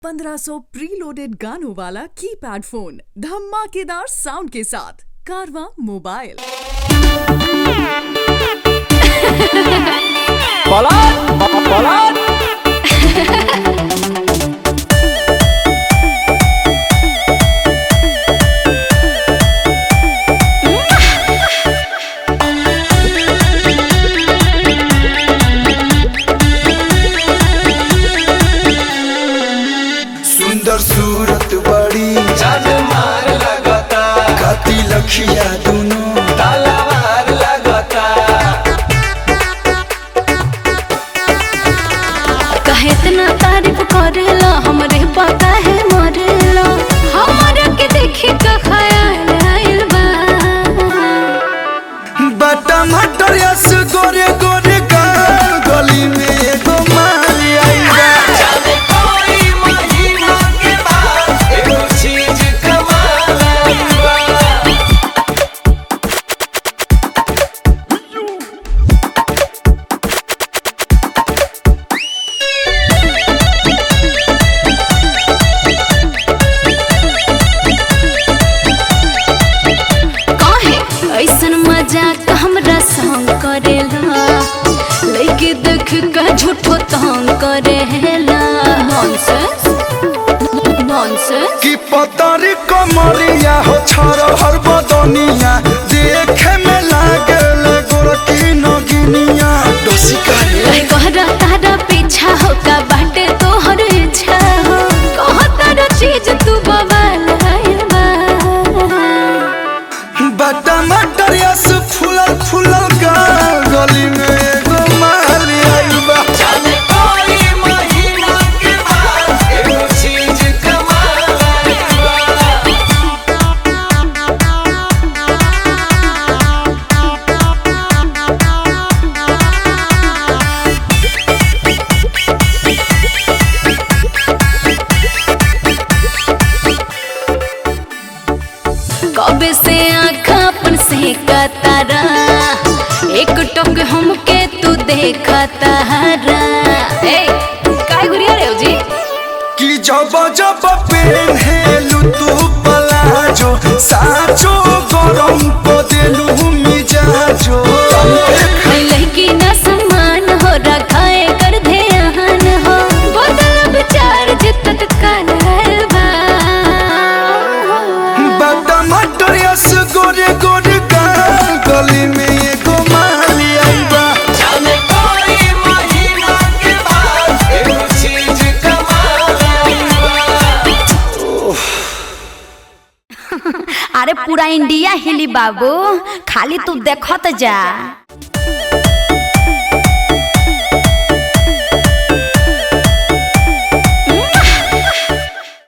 1500 preloaded गानों वाला keypad phone धमाकेदार साउंड के साथ कारवा मोबाइल। सुंदर सूरत बड़ी जान मार लगता, काती लखिया दोनों तलवार लगता। कहे इतना तारीफ करेला हमरे पता है मरेला हमारा के देखी का ख्याल आइल बा बटा मटर यस गोरे गोरे गाल गली में एगो माली आई बा। जाने कोई महीना के बाद एगो चीज कमाल आइबा। काहे ऐसन मजाक हमरा संग करेला लइके देख का झूठो तंग करेला नॉनसेंस नॉनसेंस कि पतरी कमरिया हो छर हर बदनिया देखे में लागल गोरकी नगिनिया डोसी करे कहे कहरा तारा पीछा हो का बाटे तोहर इच्छा हो कह तारा चीज तू बवाल आइल बा बटा मटर यस फूलल फूलल गाल गली में एगो माली आई बा। जाने कोई महीना के बाद एगो चीज कमाल आइबा। कबे से आँखा अपन से तारा एक टक हमके तू देखा तारा ए काय गुरिया रे जी कि जब जब पेन्हेलु तू पलाजो साचो गरम को देलु मिजाजो लड़की ना सम्मान हो रखाए कर ध्यान हो बदल विचार जितत काल बा बटा मटर यस गोरे गोरे गाल गली में एगो माली आई बा। जाने कोई महीना के बाद एगो चीज कमाल आइबा। अरे पूरा इंडिया हिली बाबू, खाली तू देखत जा।